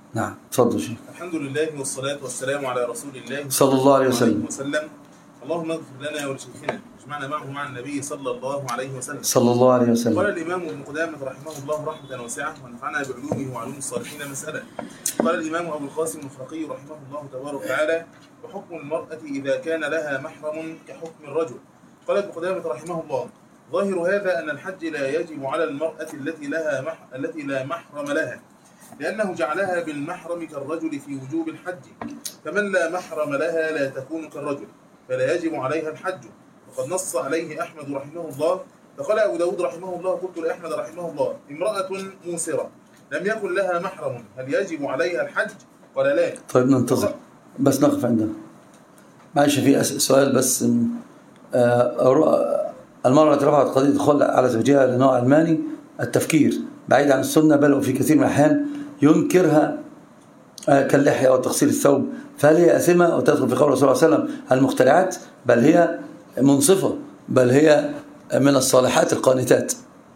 نعم تفضل شيخ. الحمد لله والصلاة والسلام على رسول الله صلى الله عليه وسلم. اللهم اغفر لنا ولشيخنا واجمعنا معه مع النبي صلى الله عليه وسلم. صلى الله عليه وسلم. قال الإمام ابن قدامة رحمه الله رحمة واسعة ونفعنا بعلومه وعلوم الصالحين مسألة. قال الإمام أبو القاسم الفقي رحمه الله تبارك وتعالى: وحكم المرأة إذا كان لها محرم كحكم الرجل. قال ابن قدامة رحمه الله: ظاهر هذا أن الحج لا يجب على المرأة التي لا محرم لها، لأنه جعلها بالمحرم كالرجل في وجوب الحج، فمن لا محرم لها لا تكون كالرجل فلا يجب عليها الحج، وقد نص عليه أحمد رحمه الله. فقال أبو داود رحمه الله: قلت لأحمد رحمه الله: امرأة موسرة لم يكن لها محرم هل يجب عليها الحج ولا لا؟ طيب ننتظر بس نقف عندنا. معلش في سؤال بس. المرأة رفعت قضية الخلع على زوجها لنوع علماني التفكير بعيد عن السنة، بل وفي كثير من الأحيان ينكرها كاللحية أو تقصير الثوب، فهل هي أثمة وتدخل في قول الرسول صلى الله عليه وسلم المخترعات، بل هي منصفة، بل هي من الصالحات القانتات؟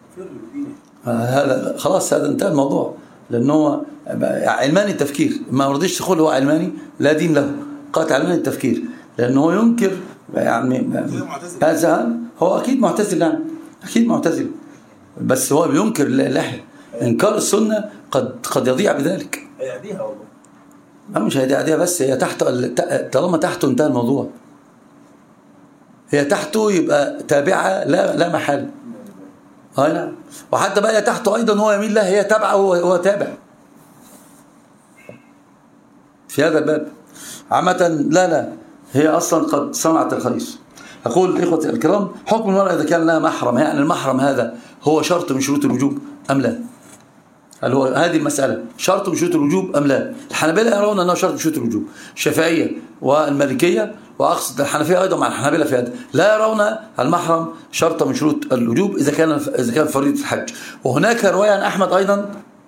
هذا خلاص، هذا انتهى الموضوع، لأنه علماني التفكير ما رضيش تقول هو علماني لا دين له، قاطع علماني التفكير لأنه ينكر يعني هذا هو أكيد معتزل، يعني أكيد معتزل، بس هو بينكر اللحية. إنكار السنة قد يضيع بذلك. هيعديها والله. مش هيعديها، بس هي تحت، طالما تحته انتهى الموضوع. هي تحته يبقى تابعة لا محل. نعم. وحتى بقى تحته أيضا هو يميل لها، هي تابعة وهو تابع في هذا الباب. عامة لا هي أصلا قد صنعت الخير. أقول إخوتي الكرام: حكم المرأة إذا كان لها محرم، يعني المحرم هذا هو شرط من شروط الوجوب أم لا؟ هل هو هذه المسألة شرط من شروط الوجوب أم لا؟ الحنابلة يرون أنه شرط من شروط الوجوب، الشافعية والمالكية وأقصد الحنفية أيضا مع الحنابلة في هذا لا يرون المحرم شرط من شروط الوجوب إذا كان فريضة الحج. وهناك رواية عن أحمد أيضا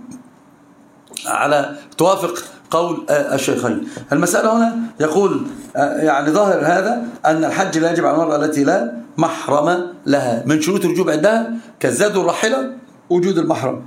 على توافق قول الشيخين. المسألة هنا يقول يعني ظاهر هذا أن الحج لا يجب على المرأة التي لا محرم لها. من شروط الوجوب عندها كالزاد والراحلة وجود المحرم،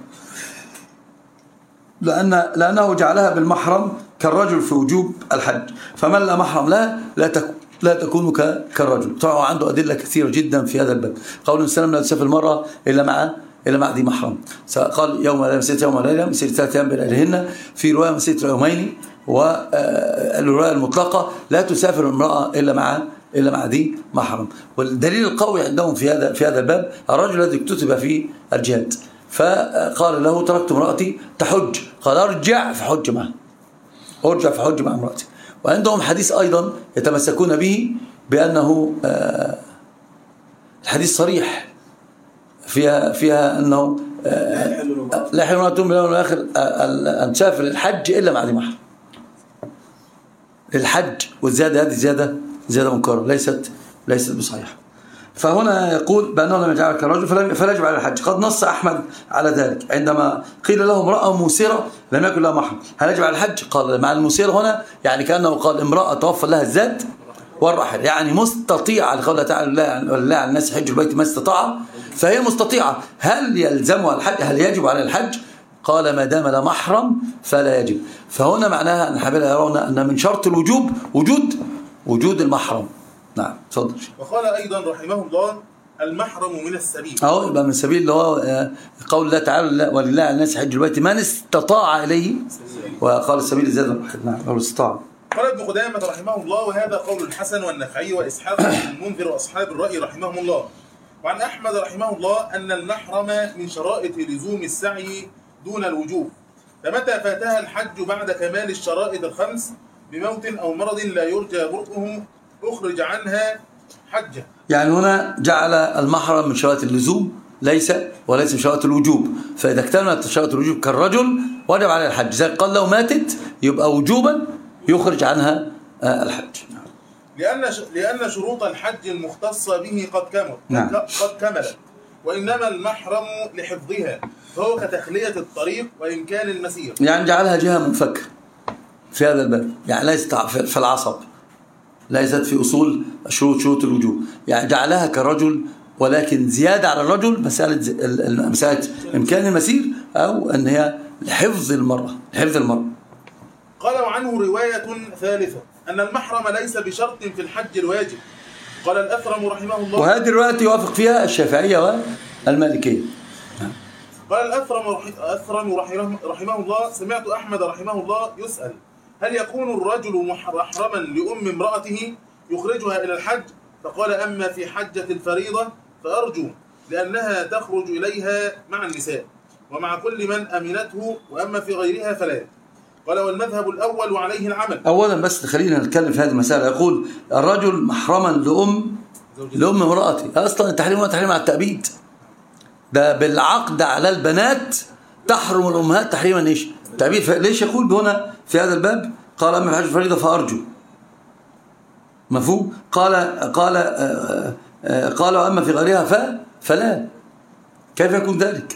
لأنه جعلها بالمحرم كالرجل في وجوب الحج، فمن لا محرم لها لا تكون كالرجل. طبعا عنده أدلة كثيرة جدا في هذا الباب. قول السلام: لا تسافر المرأة إلا مع ذي محرم. قال يوم لا مسيرة يوم وليلة، مسيرة 3 أيام بلياليهن، في رواية مسيرة يومين، والرواية المطلقة لا تسافر المرأة إلا مع ذي محرم. والدليل القوي عندهم في هذا الباب الرجل الذي اكتتب في الجهاد، فقال له: تركت امرأتي تحج، قال: ارجع فحج معها، مع امرأتي. وعندهم حديث أيضا يتمسكون به بأنه الحديث صريح فيها أنه لا يحل امرأة باليوم الآخر أن تسافر الحج إلا مع ذي محرم. الحج والزيادة هذه زيادة منكرة ليست بصحيحة. فهنا يقول بأنه لم يجعل كالرجل فلا يجب على الحج. قد نص أحمد على ذلك عندما قيل له: امرأة موسرة لم يكن لها محرم هل يجب على الحج؟ قال مع الموسرة هنا يعني كأنه قال امرأة توفى لها الزاد والرحل، يعني مستطيعة، لقوله تعالى: ولله على الناس حج البيت ما استطاع، فهي مستطيعة. هل يلزمها الحج؟ هل يجب على الحج؟ قال: ما دام لا محرم فلا يجب. فهنا معناها أن الحنابلة يرون أن من شرط الوجوب وجود المحرم. نعم تفضل. وقال أيضا رحمه الله: المحرم من السبيل. يبقى من السبيل اللي هو قول الله تعالى: ولله على الناس حج البيت من استطاع إليه، وقال السبيل زاد الواحد. نعم لو استطاع. قال ابن قدامة رحمه الله: وهذا قول الحسن والنخعي وإسحاق بن المنذر وأصحاب الرأي رحمهم الله. وعن أحمد رحمه الله أن المحرم من شرائط لزوم السعي دون الوجوب، فمتى فاتها الحج بعد كمال الشرائط الخمس بموت أو مرض لا يرجى برؤه أخرج عنها حجة. يعني هنا جعل المحرم من شرائط اللزوم وليس من شرائط الوجوب، فإذا اكتملت شرائط الوجوب كالرجل وجب عليه الحج. زي قال لو ماتت يبقى وجوبا يخرج عنها الحج. لأن شروط الحج المختصة به قد كملت، وإنما المحرم لحفظها، فهو كتخلية الطريق وإمكان المسير. يعني جعلها جهة منفكة في هذا الباب، يعني ليست في العصب، ليست في أصول شروط الوجوب، يعني جعلها كالرجل، ولكن زيادة على الرجل مسألة إمكان المسير، أو أن هي لحفظ المرأة. قال وعنه رواية ثالثة أن المحرم ليس بشرط في الحج الواجب. قال الأثرم رحمه الله، وهذه الرواية يوافق فيها الشافعية والمالكية. قال الأثرم رحمه الله سمعت أحمد رحمه الله يسأل هل يكون الرجل محرما لأم امرأته يخرجها إلى الحج؟ فقال أما في حجة الفريضة فأرجو لأنها تخرج إليها مع النساء ومع كل من أمنته، وأما في غيرها فلا. قال والمذهب الأول وعليه العمل. أولا بس خلينا نتكلم في هذه المسألة. يقول الرجل محرما لأم امرأته، أصلا التحريم هو تحريم على التأبيد، ده بالعقد على البنات تحرم الأمهات تحريما إيش؟ تأبيد. ليش يقول هنا في هذا الباب قال أما في حج الفريضة فأرجو؟ مفهوم؟ قال وأما في غيرها فلا. كيف يكون ذلك؟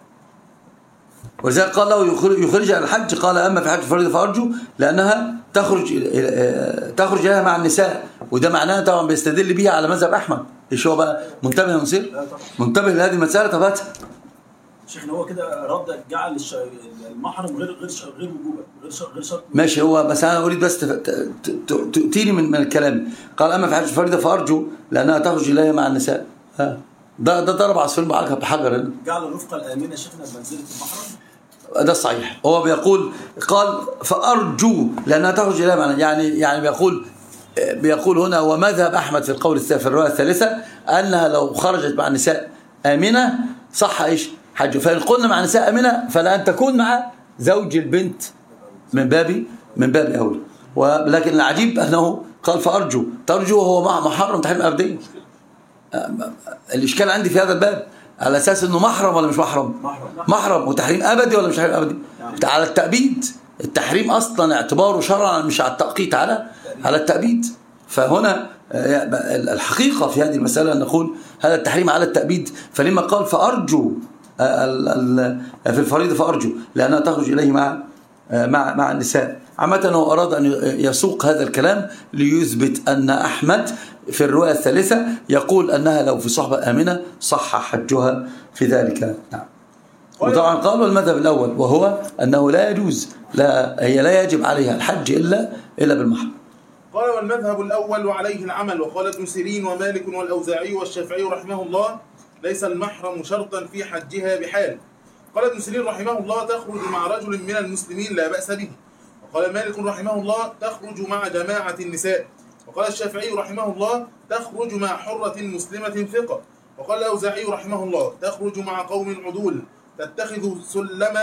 ولذلك قال له يخرج على الحج، قال أما في حج الفريضة فأرجو لأنها تخرج إليها مع النساء، وده معناه طبعا بيستدل بيها على مذهب أحمد. إيش هو بقى؟ منتبه يا نصير؟ منتبه لهذه المسألة. تبات شيخنا هو كده رد جعل المحرم غير وجوبا غير شرط. ماشي، هو بس أنا أريد بس تؤتيني من الكلام. قال أما في حج الفريضة فأرجو لأنها تخرج إليها مع النساء. ده ضرب عصفورين بحجر. جعل الرفقة الآمنة شيخنا بمنزلة المحرم. ده صحيح. هو بيقول قال فأرجو لأنها تخرج إليها مع، يعني بيقول هنا ومذهب أحمد في القول في الرواية الثالثة أنها لو خرجت مع النساء آمنة صح إيش حج. فإن قلنا مع نساء آمنة فلا أن تكون مع زوج البنت من باب أول. ولكن العجيب أنه قال فأرجو، ترجو وهو محرم تحريم أبدي. الإشكال عندي في هذا الباب على أساس أنه محرم ولا مش محرم؟ محرم وتحريم أبدي ولا مش تحريم أبدي؟ على التأبيد. التحريم أصلا اعتباره شرعا مش على التأقيت، على التأبيد. فهنا الحقيقة في هذه المسألة أن نقول هذا التحريم على التأبيد. فلما قال فأرجو في الفريضة فأرجو لأنها تخرج إليه مع النساء. عامة هو أراد أن يسوق هذا الكلام ليثبت أن أحمد في الرواية الثالثة يقول أنها لو في صحبة آمنة صح حجها في ذلك. نعم. وطبعا قالوا المذهب الأول وهو أنه لا يجوز، هي لا يجب عليها الحج إلا بالمحرم. قال والمذهب الأول وعليه العمل. وقال ابن سيرين ومالك والأوزاعي والشافعي رحمه الله ليس المحرم شرطا في حجها بحال. قال ابن سيرين رحمه الله تخرج مع رجل من المسلمين لا بأس به. وقال مالك رحمه الله تخرج مع جماعة النساء. وقال الشافعي رحمه الله تخرج مع حرة مسلمة ثقة. وقال الأوزاعي رحمه الله تخرج مع قوم عدول تتخذ سلما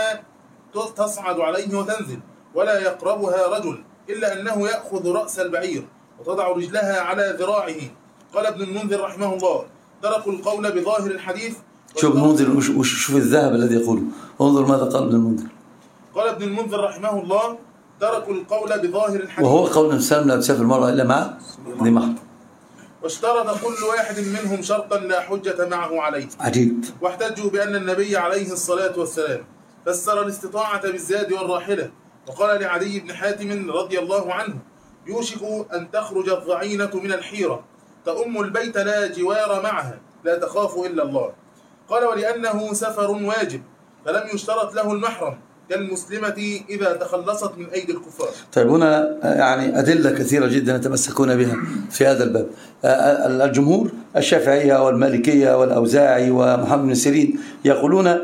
تصعد عليه وتنزل ولا يقربها رجل إلا أنه يأخذ رأس البعير وتضع رجلها على ذراعه. قال ابن المنذر رحمه الله تركوا القول بظاهر الحديث. شوف المنذر وشوف الذهب الذي يقوله، انظر ماذا قال ابن المنذر. قال ابن المنذر رحمه الله تركوا القول بظاهر الحديث، وهو قول الإنسان لا تسافر المرأة إلا مع ذي محرم، واشترط كل واحد منهم شرطا لا حجة معه عليه. عجيب. واحتجوا بأن النبي عليه الصلاة والسلام فسر الاستطاعة بالزاد والراحلة. وقال لعدي بن حاتم رضي الله عنه يوشك أن تخرج الضعينة من الحيرة تأم البيت لا جوار معها لا تخاف إلا الله. قال ولأنه سفر واجب فلم يشترط له المحرم كالمسلمة إذا تخلصت من أيدي الكفار. طيب هنا يعني أدلة كثيرة جدا يتمسكون بها في هذا الباب. الجمهور الشافعية والمالكية والأوزاعي ومحمد بن سيرين يقولون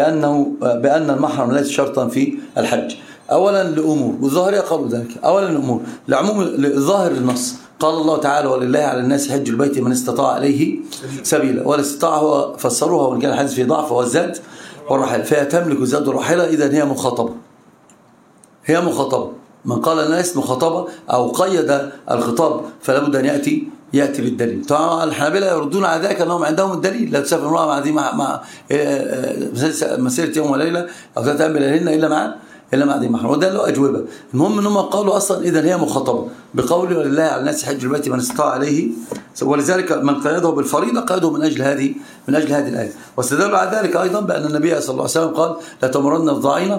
بأن المحرم ليس شرطا في الحج. أولا لأمور، والظاهرية قالوا ذلك. أولا لأمور لعموم ظاهر النص، قال الله تعالى ولله على الناس حج البيت من استطاع عليه سبيلا. والاستطاعة هو فسروها وإن كان الحديث في ضعف والزاد والرحلة، فهي تملك الزاد والرحلة. إذن هي مخاطبة. من قال الناس مخاطبة أو قيد الخطاب فلا بد أن يأتي بالدليل. طبعا الحنابلة يردون على ذلك أنهم عندهم الدليل، لا تسافر امرأة مع مسيرة يوم وليلة أو تتأمل لهن إلا مع ذي محرم، وده له أجوبة. المهم أنهم قالوا أصلا إذن هي مخاطبة بقول ولله على الناس حج البيت من استطاع عليه، ولذلك من قيده بالفريضة قيده من أجل هذه الآية. واستدلوا على ذلك أيضا بأن النبي صلى الله عليه وسلم قال لا تمرن الضعينة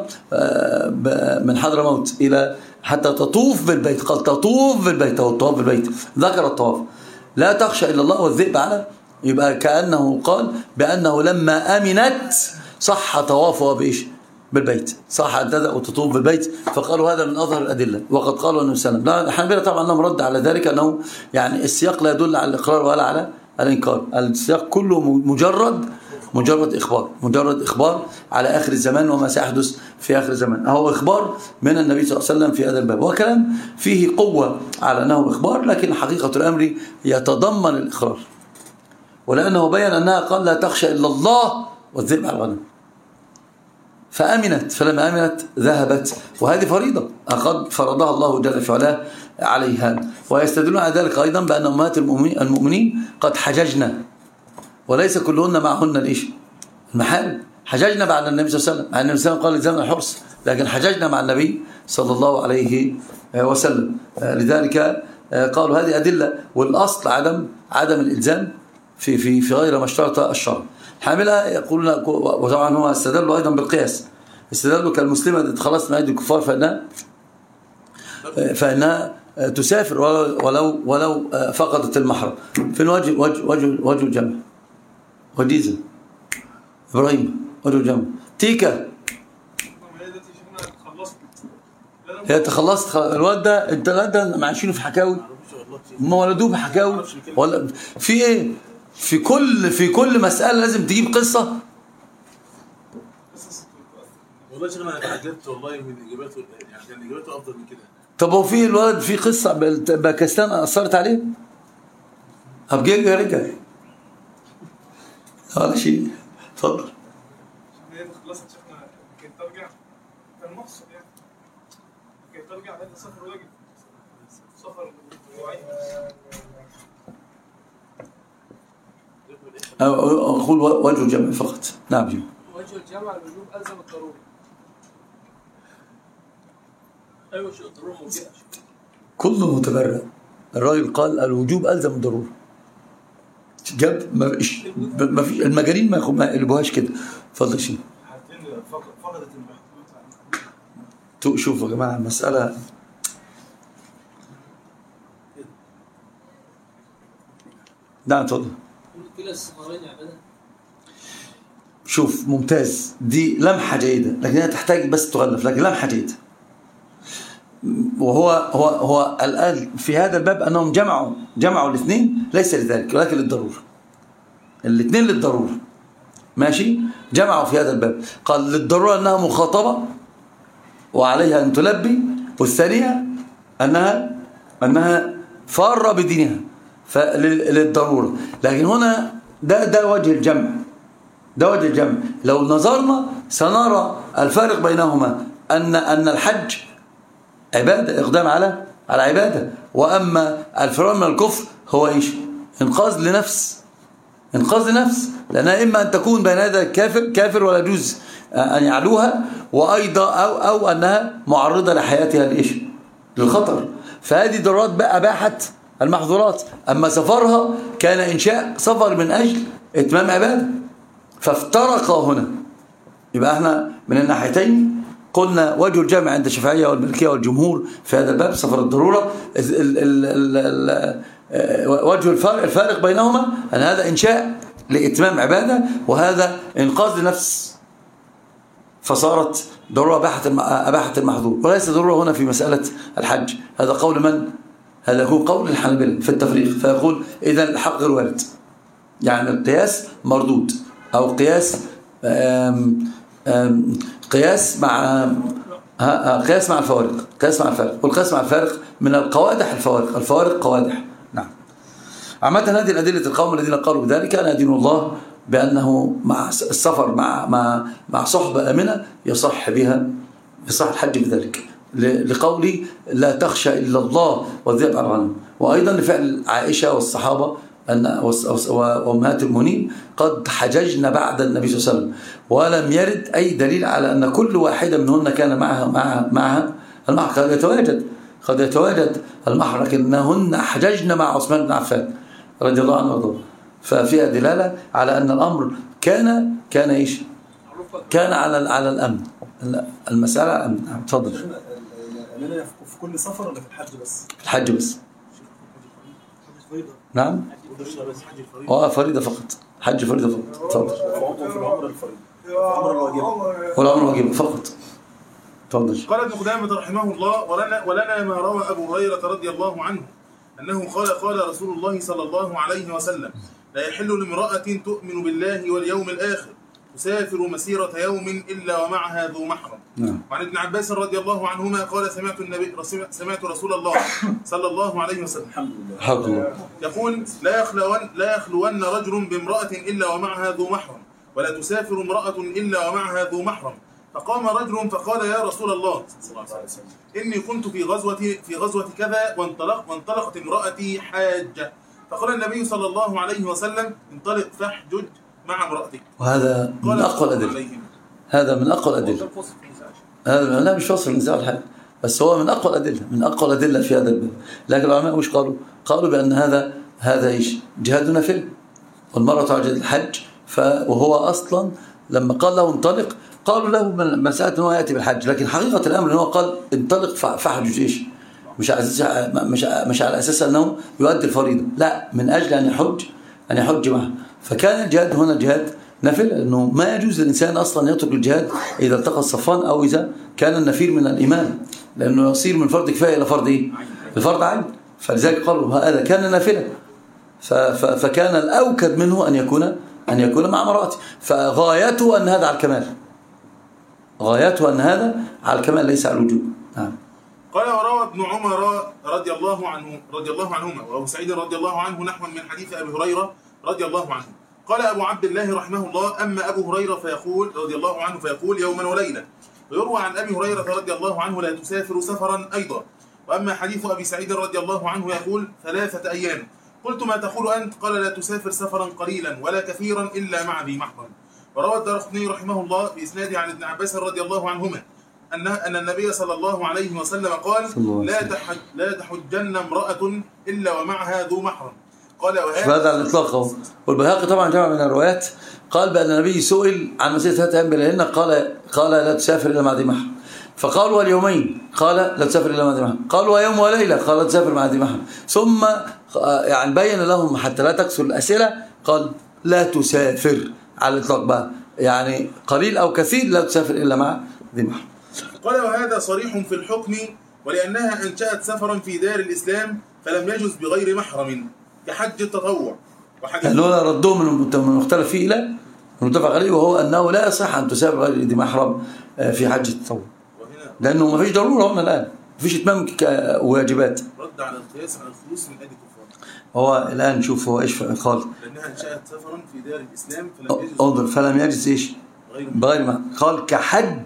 من حضرموت إلى حتى تطوف بالبيت. قال تطوف بالبيت أو الطواف بالبيت، ذكر الطواف. لا تخشى إلا الله والذئب على، يبقى كأنه قال بأنه لما أمنت صح طوافها بالبيت، صح أن تدأ وتطوف بالبيت، فقالوا هذا من أظهر الأدلة. وقد قالوا النبي صلى الله عليه وسلم. الحنابلة طبعا لهم رد على ذلك، أنه يعني السياق لا يدل على الإقرار ولا على الإنكار، السياق كله مجرد إخبار على آخر الزمان وما سيحدث في آخر الزمان. هو إخبار من النبي صلى الله عليه وسلم في هذا الباب، وكلام فيه قوة على أنه إخبار، لكن حقيقة الأمر يتضمن الإقرار، ولأنه بيّن أنها قال لا تخشى إلا الله والذئب على الغنم، فأمنت، فلما أمنت ذهبت، وهذه فريضة قد فرضها الله جل في علاه عليها. ويستدلون على ذلك أيضا بأن أمهات المؤمنين قد حججنا، وليس كلهن معهن الإيش المحارم. حججنا بعد النبي صلى الله عليه وسلم، مع النبي صلى الله عليه وسلم قال لزمن الحرص، لكن حججنا مع النبي صلى الله عليه وسلم. لذلك قالوا هذه أدلة، والأصل عدم الإلزام في غير ما اشترط الشرع. الحاملة يقولون، وطبعا هو استدلوا أيضا بالقياس، استدلوا كالمسلمة إذا تخلصت من أيدي الكفار فإنها تسافر ولو فقدت المحرم. في الوجه وجه الجمع، وديزة إبراهيم وجه الجمع، تيكا هي تخلصت الواد ده، الولد ده معيشينه في حكاوي، ما ولدوه بحكاوي ولا في ايه؟ في كل مسألة لازم تجيب قصة. والله شيخنا انا عجبت والله من اجاباته، يعني كان اجاباته افضل من كده. طب هو في الولد في قصة باكستان أثرت عليه؟ أبجيج يا رجال ولا شيء. اتفضل. هي خلصت شيخنا كي ترجع، كان مقصد يعني كي ترجع هذا سفر واجب، سفر أقول وجه الجمع فقط. نعم جمع. وجه الجمع الوجوب ألزم الضرورة. ايوه شيء الضروره موجوده. كله متبرع. الراجل قال الوجوب ألزم الضرورة. جاب ما في المجانين ما يقلبوهاش كده. اتفضل شيء. فقدت شوفوا يا جماعه المساله نعم اتفضل. كلا السفرين عباده. شوف ممتاز، دي لمحه جيده، لكنها تحتاج بس تغلف، لكن لمحه جيده. وهو الآن في هذا الباب أنهم جمعوا الاثنين، ليس لذلك ولكن للضرورة. الاثنين للضرورة ماشي، جمعوا في هذا الباب. قال للضرورة أنها مخاطبة وعليها أن تلبي، والثانية أنها فارة بدينها للضرورة. لكن هنا ده وجه الجمع، ده وجه الجمع. لو نظرنا سنرى الفارق بينهما أن الحج عبادة، إقدام على عبادة، وأما الفرار من الكفر هو إيش؟ إنقاذ لنفس، لأنها إما أن تكون بين هذا كافر ولا يجوز أن يعلوها، وأيضا أو أنها معرضة لحياتها لإيش؟ للخطر. فهذه ضرورات بقى أباحت المحظورات. أما سفرها كان إنشاء سفر من أجل إتمام عبادة، فافترقا هنا. يبقى احنا من الناحيتين قلنا وجه الجمع عند الشافعية والمالكية والجمهور في هذا الباب سفر الضرورة. وجه الفارق بينهما أن هذا إنشاء لإتمام عبادة، وهذا إنقاذ لنفس، فصارت ضرورة أباحت المحظور، وليس ضرورة هنا في مسألة الحج. هذا قول من؟ هذا يكون قول الحنابلة في التفريق، فيقول إذا الحق غير وارد، يعني القياس مردود، أو قياس مع الفوارق، والقياس مع الفارق من القوادح الفوارق قوادح. نعم. عامة هذه الأدلة القوم الذين قالوا بذلك أنا أدين الله بأنه مع السفر مع صحبة آمنة يصح الحج بذلك، لقولي لا تخشى إلا الله والذئب على الغنم، وأيضا لفعل عائشة والصحابة وأمهات المؤمنين قد حججنا بعد النبي صلى الله عليه وسلم، ولم يرد أي دليل على أن كل واحدة منهن كان معها المحر. قد يتواجد المحر، لكنهن حججنا مع عثمان بن عفان رضي الله عنه وارضاه. ففيها دلالة على أن الأمر كان إيش؟ كان على الأمن، المسألة على الأمن. اتفضل. في كل سفر ولا في الحج بس؟ في الحج بس. نعم. فريضة فقط، حج فريضة فقط. اتفضل. في العمرة الفريضة. والأمر واجب فقط. تفضل. قال ابن قدامة رحمه الله: ولنا ما روى أبو هريرة رضي الله عنه أنه قال رسول الله صلى الله عليه وسلم: لا يحل لامرأة تؤمن بالله واليوم الآخر تسافر مسيرة يوم إلا ومعها ذو محرم. وعن ابن عباس رضي الله عنهما قال: سمعت رسول الله صلى الله عليه وسلم يقول: لا يخلون رجل بامرأة إلا ومعها ذو محرم، ولا تسافر امرأة إلا ومعها ذو محرم. فقام رجل فقال: يا رسول الله إني كنت في غزوة كذا وانطلقت امرأتي حاجة. فقال النبي صلى الله عليه وسلم: انطلق فاحجج مع امرأتك. وهذا من أقوى الأدلة. هذا من أقوى الأدلة. هذا لا مش فصل النزاع الحال، بس هو من أقوى الأدلة، من أقوى الأدلة في هذا الباب. لكن العلماء مش قالوا بأن هذا إيش؟ جهاد نافلة، والمرأة تعجل الحج. وهو أصلا لما قال له انطلق قالوا له مسألة أنه يأتي بالحج، لكن حقيقة الأمر أنه قال انطلق فاحجج إيش؟ مش على أساس أنه يؤدي الفريضة، لا، من أجل أن يحج معه. فكان الجهاد هنا جهاد نافلة، أنه ما يجوز للإنسان أصلا يترك الجهاد إذا التقى الصفان أو إذا كان النفير من الإيمان، لأنه يصير من فرض كفاية إلى فرض إيه؟ الفرض عين. فلذلك قالوا هذا كان نافلة، فكان الأوكد منه أن يكون مع امرأته، فغايته أن هذا على الكمال، غايته أن هذا على الكمال ليس على الوجوب. قال: وروى ابن عمر رضي الله عنهما وابو سعيد رضي الله عنه نحوا من حديث ابي هريره رضي الله عنه. قال ابو عبد الله رحمه الله: اما ابو هريره فيقول رضي الله عنه فيقول يوما وليله. ويروى عن ابي هريره رضي الله عنه: لا تسافر سفرا ايضا. واما حديث ابي سعيد رضي الله عنه يقول 3 أيام. قلت: ما تقول انت؟ قال: لا تسافر سفرا قليلا ولا كثيرا الا مع ذي محرم. وروى الدارقطني رحمه الله بإسناده عن ابن عباس رضي الله عنهما أن النبي صلى الله عليه وسلم قال: لا تحجن امرأة إلا ومعها ذو محرم. قال: هذا على الإطلاق. والبيهقي طبعا جمع من الروايات قال بأن النبي سئل عن مسيرة 3 أيام بليالهن قال لا تسافر إلا مع ذي محرم. فقالوا: واليومين؟ قال: لا تسافر إلا مع ذي محرم. قالوا: ويوم وليلة؟ قال: لا تسافر مع ذي محرم. ثم يعني بين لهم حتى لا تكثر الأسئلة قال: لا تسافر على الإطلاق بقى، يعني قليل أو كثير لا تسافر إلا مع ذي محرم. قال: وهذا صريح في الحكم، ولأنها أنشأت سفرا في دار الإسلام فلم يجوز بغير محرم كحج التطوع. لولا ردوه من المختلف فيه إلى المتفق عليه، وهو أنه لا يصح أن تسافر غير ذي محرم في حج التطوع، لأنه ما فيش ضرورة هنا الآن، ما فيش إتمام واجبات. رد على القياس على الخلوص من أجل كفار. هو الآن شوف هو إيش قال: لأنها أنشأت سفرا في دار الإسلام فلم يجوز انظر فلم يجوز إيش؟ بغير ما قال كحج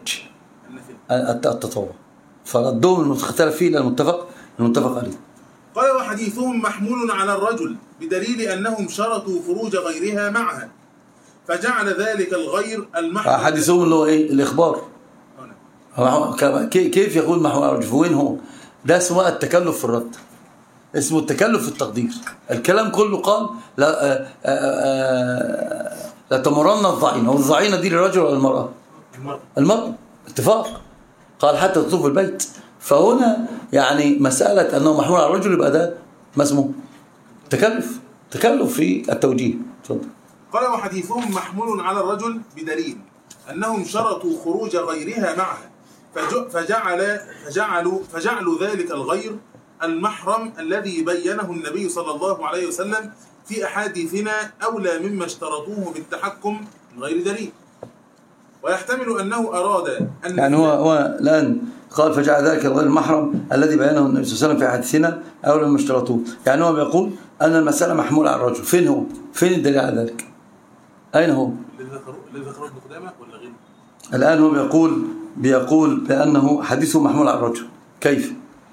التطوع، فردوه من المختلف فيه إلى المتفق عليه. قال: وحديثهم محمول على الرجل بدليل أنهم شرطوا خروج غيرها معها فجعل ذلك الغير المحمول. حديثهم اللي هو إيه؟ الإخبار. كيف يقول محمول على الرجل؟ وين هو؟ ده اسمه التكلف في الرد، اسمه التكلف في التقدير. الكلام كله قال لا تمرن الضعينة، والضعينة دي للرجل ولا المرأة؟ المرأة، اتفاق. قال: حتى تطوف البيت. فهنا يعني مسألة أنه محمول على الرجل يبقى ده ما اسمه؟ تكلف في التوجيه. تفضل. قال: وحديثهم محمول على الرجل بدليل أنهم شرطوا خروج غيرها معها فجعلوا ذلك الغير المحرم الذي بينه النبي صلى الله عليه وسلم في أحاديثنا أولى مما اشترطوه بالتحكم من غير دليل. ويحتمل أنه أراد أن يعني هو الآن قال فجعل ذلك الغير المحرم الذي بينه النبي صلى الله عليه وسلم في أحاديثنا أولى مما اشترطوه، يعني هو بيقول أن المسألة محمولة على الرجل. فين هو؟ فين الدليل على ذلك؟ أين هو؟ الذي ذكره ابن قدامة ولا غيره؟ الآن هو بيقول بأنه حديثه محمول على الرجل. كيف؟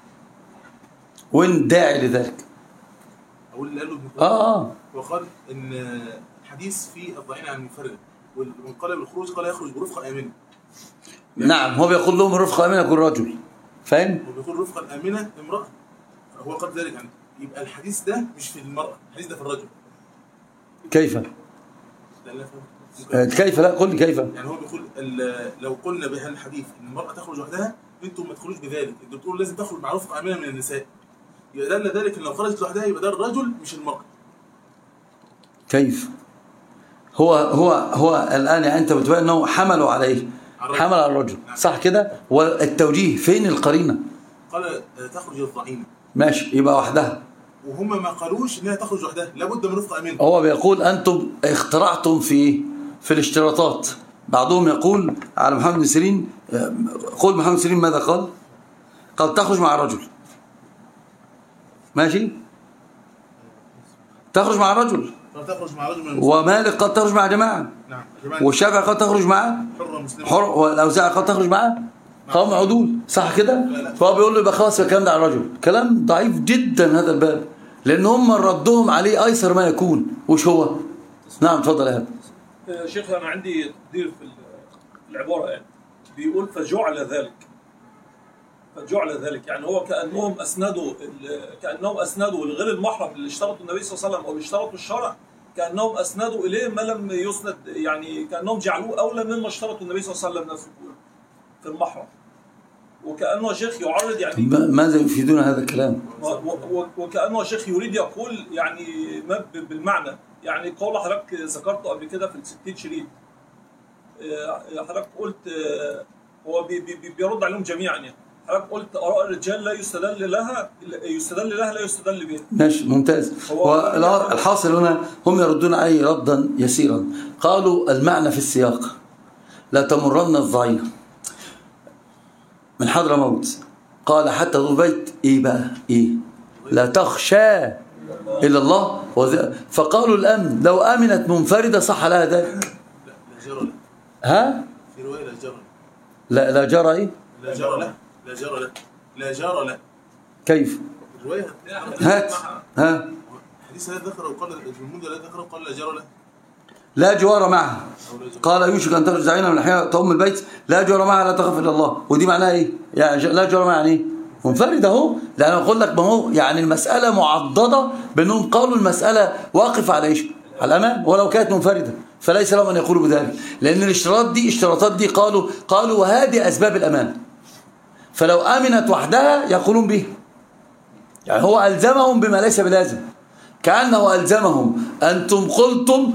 وين داعي لذلك؟ أقول اللي قاله ابن قدامة وقال إن حديث فيه الضعين عن المفرد، وانقلب الخروج قال يخرج برفقة آمنة. نعم، هو بيقول لهم الرفقة آمنة يكون رجل، فاهم؟ هو بيقول رفقة آمنة امرأة، فهو قال ذلك يعني يبقى الحديث ده مش في المرأة، الحديث ده في الرجل. كيف؟ كيف؟ لا قل لي كيف. يعني هو بيقول لو قلنا بهذا الحديث ان المرأة تخرج وحدها انتم ما تخرجوش بذلك، انتم بتقولوا لازم تخرج مع رفقة آمنة من النساء، يبقى دل ذلك ان لو خرجت لوحدها يبقى ده الرجل مش المرأة. كيف؟ هو الآن يعني أنت بتبين أنه حملوا عليه، حمل على الرجل، صح كده؟ والتوجيه فين القرينة؟ قال تخرج الضعينة، ماشي، يبقى وحدها. وهم ما قالوش انها تخرج وحدها، لابد من رفقة امين. هو بيقول أنتم اخترعتم في الاشتراطات. بعضهم يقول على محمد بن سيرين، قول محمد بن سيرين ماذا قال؟ قال تخرج مع الرجل، ماشي، تخرج مع الرجل. تخرج مع رجل، ومالك قد تخرج مع جماعة. نعم. والشافعي قد تخرج مع حر، والأوزاعي قد تخرج مع قوم عدول، صح كده؟ فهو بيقول له يبقى خلاص الكلام ده على الرجل. كلام ضعيف جدا هذا الباب، لأن هم ردهم عليه أيسر ما يكون. وش هو؟ نعم اتفضل يا هذا. شيخ أنا عندي تقدير في العبارة، يعني بيقول فجعل ذلك، يعني هو كأنهم أسندوا لغير المحرم اللي اشترطوا النبي صلى الله عليه وسلم أو اللي اشترطوا الشرع، كأنهم أسندوا إليه ما لم يسند، يعني كأنهم جعلوه أولى مما اشترطوا النبي صلى الله عليه وسلم نفسه في المحرم. وكأنه شيخ يعرض، يعني ماذا يفيدون هذا الكلام؟ وكأنه شيخ يريد يقول يعني ما بالمعنى، يعني قول حضرتك ذكرته قبل كده في ال60 شريط، حضرتك قلت هو بيرد عليهم جميعا، يعني حضرتك قلت آراء الرجال لا يستدل لها لا يستدل بها. ماشي، ممتاز. والحاصل هنا هم يردون عليه ردا يسيرا. قالوا المعنى في السياق لا تمرن الضعينة من حضرموت، قال حتى ذو البيت ايه بقى ايه؟ لا تخشى الا الله. فقالوا الامن لو امنت منفرده صح لها ذلك. لا جرى له. ها؟ في روايه لا جرى. لا جرى ايه؟ لا جرى له. لا جرى له. لا جرى له. كيف؟ الروايه هات. ها؟ حديث لا ذكر وقال المنذر لا ذكر وقال لا جرى له. لا جوار معها، قال يوشك أن تخرج زعينا من الحياة تأم البيت، لا جوار معها لا تخاف إلا الله. ودي معناها إيه؟ يعني لا جوار معها يعني إيه؟ منفردة أهو. لأن أقول لك ما هو يعني المسألة معضدة بأنهم قالوا المسألة واقف على إيش؟ على الأمان، ولو كانت منفردة فليس لهم أن يقولوا بذلك، لأن الاشتراطات دي قالوا وهذه أسباب الأمان، فلو آمنت وحدها يقولون به. يعني هو ألزمهم بما ليس بلازم، كأنه ألزمهم. أنتم قلتم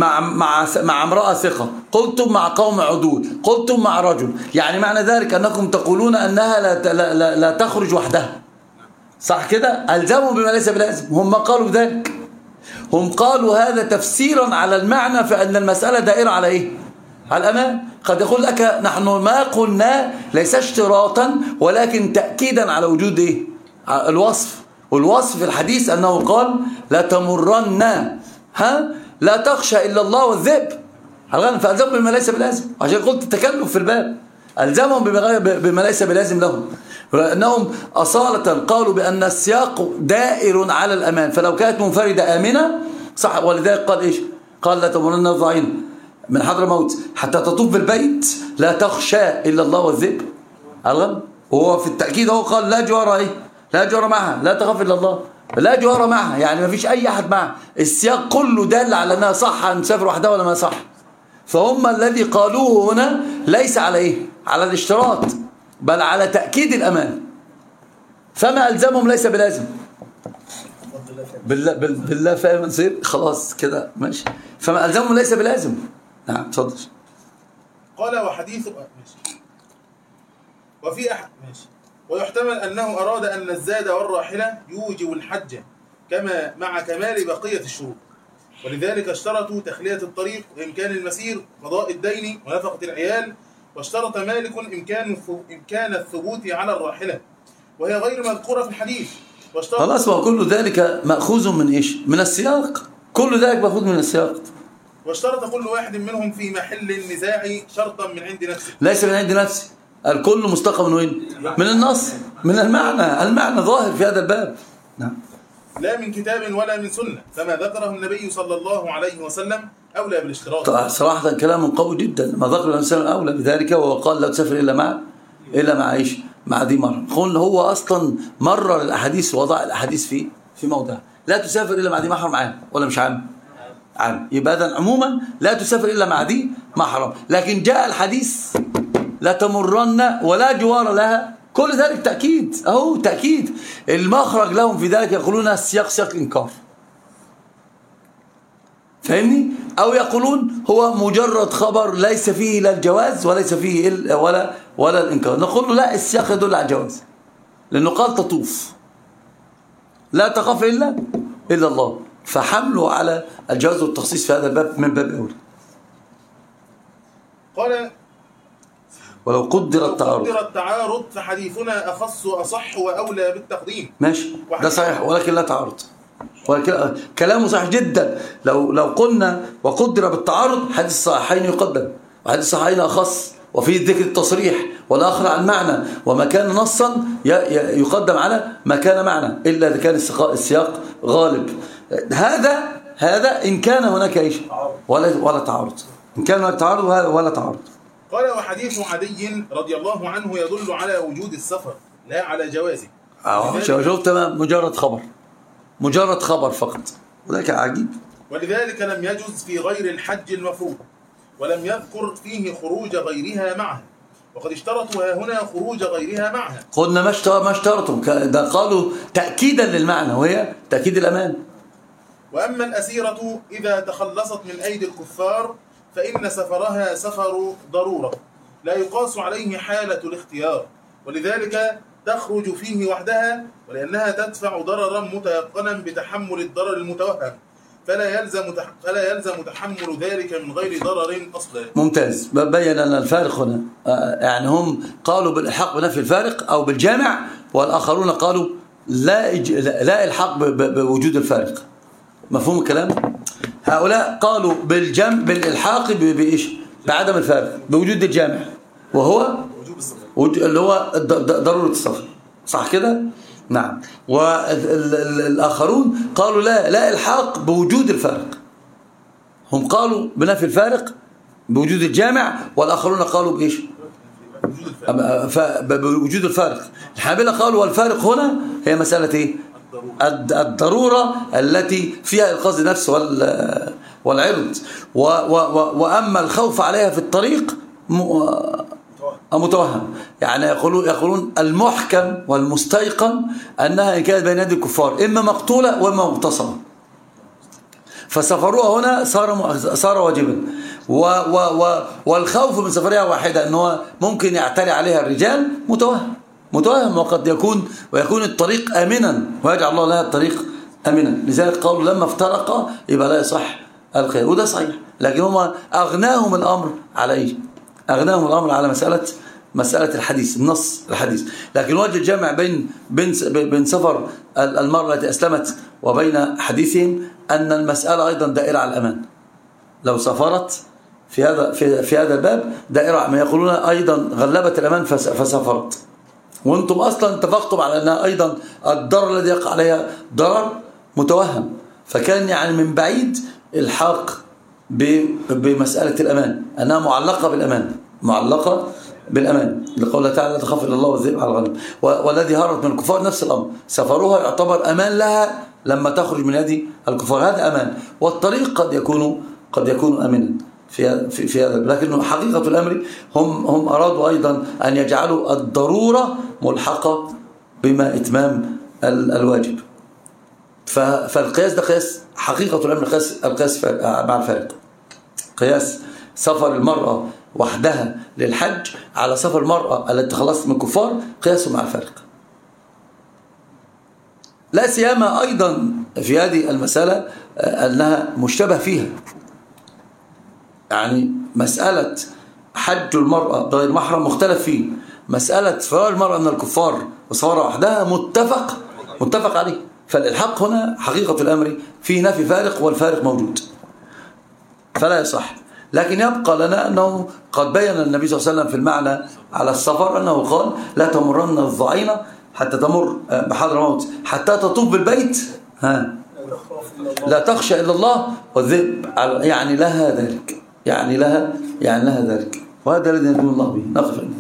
مع امرأة ثقة، قلتم مع قوم عدول، قلتم مع رجل، يعني معنى ذلك أنكم تقولون أنها لا تخرج وحدها، صح كده؟ ألزمهم بما ليس بلازم. هم قالوا بذلك، هم قالوا هذا تفسيرا على المعنى، فأن المسألة دائرة على إيه؟ على الأمان. قد يقول لك نحن ما قلنا ليس اشتراطا ولكن تأكيدا على وجود إيه؟ الوصف. والوصف في الحديث أنه قال لا تمرن لا تخشى إلا الله والذئب، فألزمهم بما ليس بلازم. عشان قلت التكلف في الباب، ألزمهم بما ليس بلازم لهم، لأنهم أصالة قالوا بأن السياق دائر على الأمان، فلو كانت منفردة آمنة صح. ولذلك قال إيش؟ قال لا تمرن الضعين من حضرموت حتى تطوف بالبيت لا تخشى إلا الله والذئب. وهو في التأكيد هو قال لا جوار إيه؟ لا جوار معها لا تخاف إلا الله، لا جوار معها، يعني ما فيش أي أحد معها. السياق كله دل على أنها صح أن تسافر وحدها ولا ما صح. فهم الذي قالوه هنا ليس على إيه؟ على الاشتراط، بل على تأكيد الأمان. فما ألزمهم ليس بلازم. بالله فاهم نصير خلاص كده ماشي. فما ألزمهم ليس بلازم. نعم تفضل. قال وحديث ماشي. وفي ماشي. ويحتمل أنه أراد أن الزاد والراحلة يوجب الحج كما مع كمال بقية الشروط، ولذلك اشترطوا تخلية الطريق وإمكان المسير قضاء الدين ونفقة العيال، واشترط مالك إمكان الثبوت على الراحلة وهي غير مذكورة في الحديث. خلاص، وكل ذلك مأخوذ من إيش؟ من السياق. كل ذلك مأخوذ من السياق. واشترط كل واحد منهم في محل النزاع شرطا من عند نفسه، ليس من عند نفسه. الكل مستقى من وين؟ من النص، من المعنى ظاهر في هذا الباب. نعم. لا من كتاب ولا من سنة، فما ذكره النبي صلى الله عليه وسلم أولى بالاشتراط. صراحة كلام قوي جدا. ما ذكره النبي صلى الله عليه وسلم أولى بذلك، وهو قال لا تسافر إلا مع إيش؟ مع ذي مرة. قلنا هو أصلا مرر الأحاديث ووضع الأحاديث في موضع لا تسافر إلا مع ذي محرم. عام ولا مش عام؟ عام. يبقى إذن عموما لا تسافر إلا مع ذي محرم، لكن جاء الحديث لا تمرن ولا جوار لها، كل ذلك تأكيد. أهو تأكيد. المخرج لهم في ذلك يقولون السياق سياق إنكار. فاهمني؟ أو يقولون هو مجرد خبر ليس فيه لا الجواز وليس فيه ولا الإنكار. نقول له لا، السياق يدل على الجواز، لأنه قال تطوف لا تخاف إلا الله، فحمله على الجواز والتخصيص في هذا الباب من باب أولى. قال ولو قدر التعارض فحديثنا أخص أصح وأولى بالتقديم. ماشي، ده صحيح، ولكن لا تعارض، ولكن كلامه صحيح جدا. لو قلنا وقدر بالتعارض، حديث الصحيحين يقدم، وحديث الصحيحين أخص، وفيه ذكر التصريح والآخر عن معنى، وما كان نصا يقدم على ما كان معنى، إلا إذا كان السياق غالب. هذا إن كان هناك إيش ولا تعارض، إن كان هناك تعارض ولا تعارض. قال وحديث عدي رضي الله عنه يدل على وجود السفر لا على جوازه. شوف تمام، مجرد خبر فقط، وذلك عجيب. ولذلك لم يجز في غير الحج المفروض، ولم يذكر فيه خروج غيرها معها، وقد اشترطوا ها هنا خروج غيرها معها. قلنا ما اشترطوا، ده قالوا تأكيدا للمعنى، وهي تأكيد الأمان. وأما الأسيرة إذا تخلصت من أيدي الكفار فإن سفرها سفر ضرورة لا يقاس عليه حالة الاختيار، ولذلك تخرج فيه وحدها، ولأنها تدفع ضررا متيقنا بتحمل الضرر المتوهم، فلا يلزم تحمل ذلك من غير ضرر أصلا. ممتاز، بين لنا الفارق هنا. يعني هم قالوا بالإلحاق بنفي الفارق أو بالجامع، والآخرون قالوا لا إلحاق بوجود الفارق. مفهوم الكلام؟ هؤلاء قالوا بالإلحاق بإيش؟ بعدم الفارق، بوجود الجامع، وهو اللي هو ضرورة السفر، صح كده؟ نعم. والآخرون قالوا لا إلحاق بوجود الفارق. هم قالوا بنفي الفارق بوجود الجامع، والآخرون قالوا بإيش؟ بوجود الفارق. الحنابلة قالوا والفارق هنا هي مسألة إيه؟ الضرورة التي فيها إنقاذ النفس والعرض. وأما الخوف عليها في الطريق متوهم. يعني يقولون المحكم والمستيقن أنها إن كانت بين يدي الكفار إما مقتولة وإما مغتصبة، فسفروها هنا صار واجبا. والخوف من سفرها واحدة أنه ممكن يعتري عليها الرجال متوهم، وقد يكون الطريق آمنا، ويجعل الله لها الطريق آمنا. لذلك قالوا لما افترقا يبقى لا يصح الخير، وده صحيح. لكن هم أغناهم الأمر على إيه؟ أغناهم الأمر على مسألة الحديث، النص الحديث. لكن وجه الجمع بين سفر المرأة التي أسلمت وبين حديثهم أن المسألة أيضا دائرة على الأمان. لو سافرت في هذا الباب دائرة، ما يقولون أيضا غلبت الأمان فسافرت، وانتم أصلا اتفقتم على أنها أيضا الضرر الذي يقع عليها ضرر متوهم، فكان يعني من بعيد الحاق بمسألة الأمان، أنها معلقة بالأمان لقوله تعالى لا تخاف إلا الله والذئب على الغنم. والذي هرب من الكفار نفس الأمر، سفرها يعتبر أمان لها لما تخرج من يد الكفار، هذا أمان. والطريق قد يكون آمنا في هذا. لكن حقيقة الأمر هم أرادوا أيضا أن يجعلوا الضرورة ملحقة بما إتمام الواجب. فالقياس ده قياس حقيقة الأمر، القياس مع الفارق، قياس سفر المرأة وحدها للحج على سفر المرأة التي تخلصت من الكفار قياسه مع الفارق. لا سيما أيضا في هذه المسألة أنها مشتبه فيها. يعني مسألة حج المرأة غير محرم مختلف فيه، مسألة فرار المرأة من الكفار وسفرها وحدها متفق عليه. فالإلحاق هنا حقيقة الأمر فيه نفي فارق، والفارق موجود فلا يصح. لكن يبقى لنا أنه قد بين النبي صلى الله عليه وسلم في المعنى على السفر أنه قال لا تمرن الضعينة حتى تمر بحضرموت حتى تطوف بالبيت لا تخشى إلا الله والذئب، يعني لها ذلك، يعني لها ذلك. وهذا الذي ندعو الله به. نقف عنه.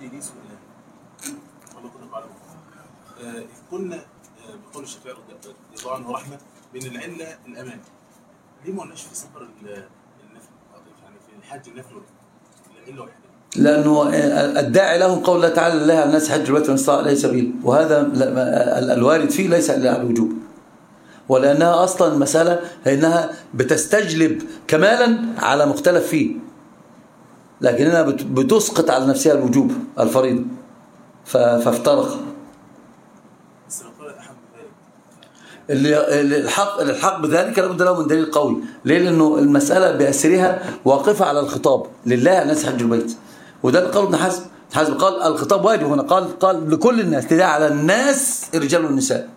قلنا بقول الشافعي رضي الله عنه ورحمه بين العله الامان، ليه ما قلناش في سفر النفل، يعني في الحج النفل العله واحده؟ لأنه الداعي لهم قول الله تعالى لله على الناس حج البيت من استطاع إليه سبيل، وهذا الوارد فيه ليس إلا على الوجوب. ولأنها أصلا المسألة أنها بتستجلب كمالا على مختلف فيه، لكنها بتسقط على نفسها الوجوب الفريضة فافترق. بس لو قال أحد ذلك الحق بذلك لابد له من دليل قوي. ليه؟ لأنه المسألة بأسرها واقفة على الخطاب لله على الناس حج البيت، وده اللي قاله ابن حزم قال الخطاب واجب هنا، قال لكل الناس، تدعي على الناس الرجال والنساء.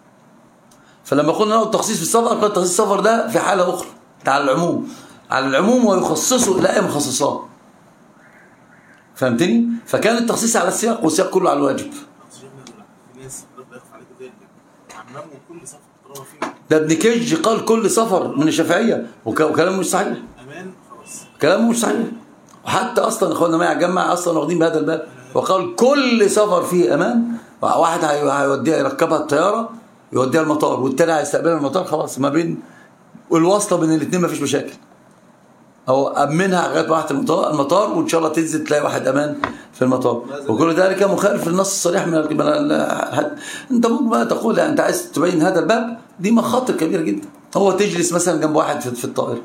فلما قلنا له التخصيص في السفر قال تخصيص السفر ده في حالة أخرى على العموم ويخصصه لا مخصصاه. فهمتني؟ فكان التخصيص على السياق والسياق كله على الواجب. في ناس ربنا يخف عليك ذلك عمموا كل سفر طالما فيه ده ابن كج قال كل سفر من الشافعية وكلامه مش صحيح. أمان خلاص. كلامه مش صحيح. وحتى أصلا إخواننا ما يجمع أصلا واخدين بهذا الباب، وقال كل سفر فيه أمان. واحد هيوديها يركبها الطيارة يوديها المطار، والتاني هيستقبلها المطار، خلاص ما بين والوصلة بين الاثنين ما فيش مشاكل. أو أمنها لغاية ما راحت المطار وإن شاء الله تنزل تلاقي واحد أمان في المطار. وكل ذلك مخالف للنص الصريح من أنت ممكن بقى تقول أنت عايز تبين هذا الباب، دي مخاطر كبيرة جدا. هو تجلس مثلا جنب واحد في الطائرة،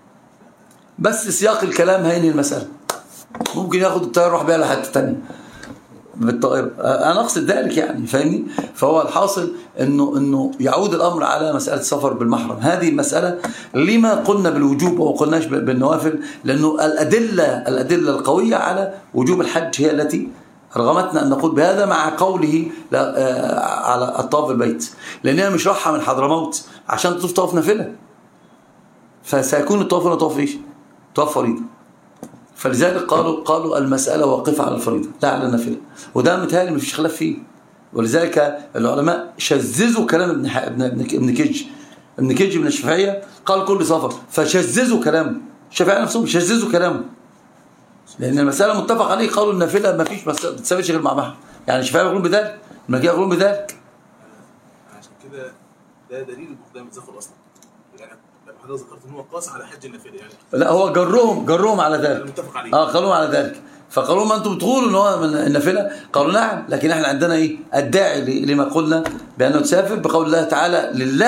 بس سياق الكلام هينهي المسألة، ممكن ياخد الطائرة يروح بيها لحتة تانية بالطائرة. أنا أقصد ذلك يعني، فاهمني؟ فهو الحاصل إنه يعود الأمر على مسألة السفر بالمحرم. هذه المسألة لما قلنا بالوجوب وما قلناش بالنوافل، لأنه الأدلة القوية على وجوب الحج هي التي رغمتنا أن نقول بهذا، مع قوله على الطواف بالبيت، لأنها مش راحة من حضرموت عشان تطوف طواف نافلة، فسيكون الطواف هنا طواف إيش؟ طواف فريضة. فلذلك قالوا المسألة واقفة على الفريضة لا على النافلة، وده متهيألي مفيش خلاف فيه. ولذلك العلماء شززوا كلام ابن كج من الشافعية، قال كل سفر، فشززوا كلامه. الشافعية نفسهم شززوا كلامه، لأن المسألة متفق عليه. قالوا النافلة مفيش مسألة بتساويش غير مع محرم، يعني الشافعية يقولون بذلك، المالكية يقولون بذلك. عشان كده ده دليل المقدام الزخر أصلا، يعني حضرتك ذكرت ان هو قاس على حج النافله يعني. لا هو جرهم على ذلك. المتفق عليه. قالوا على ذلك، فقالوا ما انتم بتقولوا ان هو من النافله، قالوا نعم، لكن احنا عندنا ايه الداعي لما قلنا بانه تسافر بقول الله تعالى لله